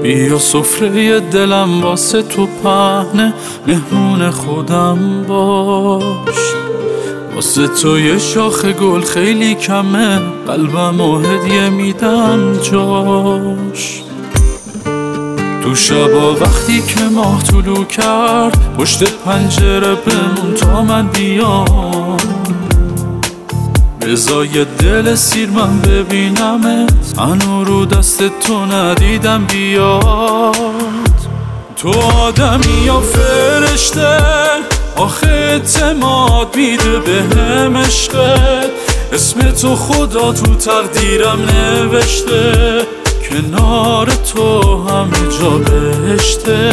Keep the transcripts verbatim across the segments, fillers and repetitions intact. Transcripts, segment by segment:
بیا سفره دلم واسه تو پهنه، مهمون خودم باش. واسه تو یه شاخه گل خیلی کمه، قلبم و هدیه میدم جاش. تو شبا وقتی که ماه طلوع کرد، پشت پنجره بمون تا من بیام. بزای دل سیر من ببینمت، هنو رو دست تو ندیدم بیاد. تو آدمی یا فرشته، آخه اعتماد میده به هم عشقت. اسم تو خدا تو تقدیرم نوشته، کنار تو همه جا بهشته.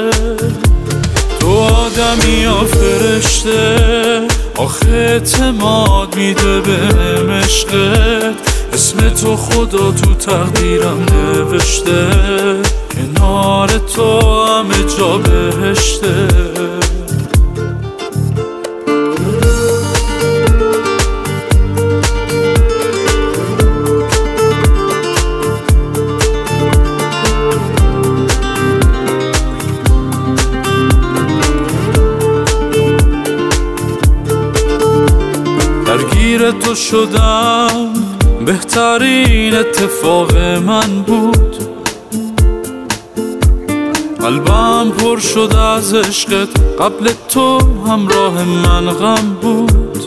تو آدمی یا فرشته، آخه اعتماد میده به هم عشقت. اسم تو خدا تو تقدیرم نوشته، کنار تو همه جا بهشته. درگیر تو شدم، بهترین اتفاق من بود. قلبم پر شد از عشقت، قبل تو همراه من غم بود.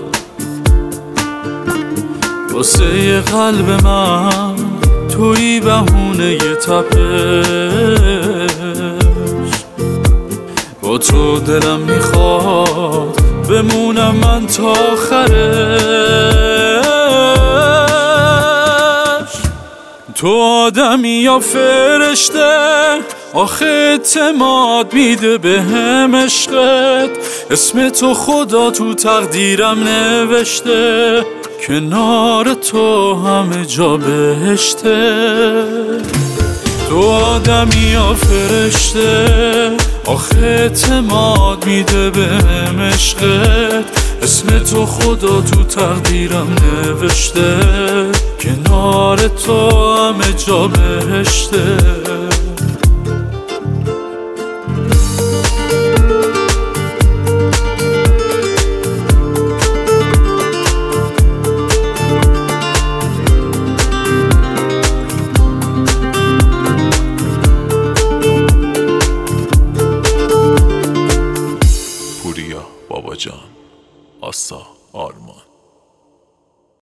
واسه قلب من تویی بهونه ی تپش. با تو دلم میخواد بمونم من تا آخرش. تو آدمی یا فرشته، آخه اعتماد میده به هم عشقت. اسم تو خدا تو تقدیرم نوشته، کنار تو همه جا بهشته. تو آدمی یا فرشته، آخه اعتماد میده به هم عشقت. اسم تو خدا تو تقدیرم نوشته، کنار تو همه جا بهشته. پوریا بابا جان، آسا آرمان.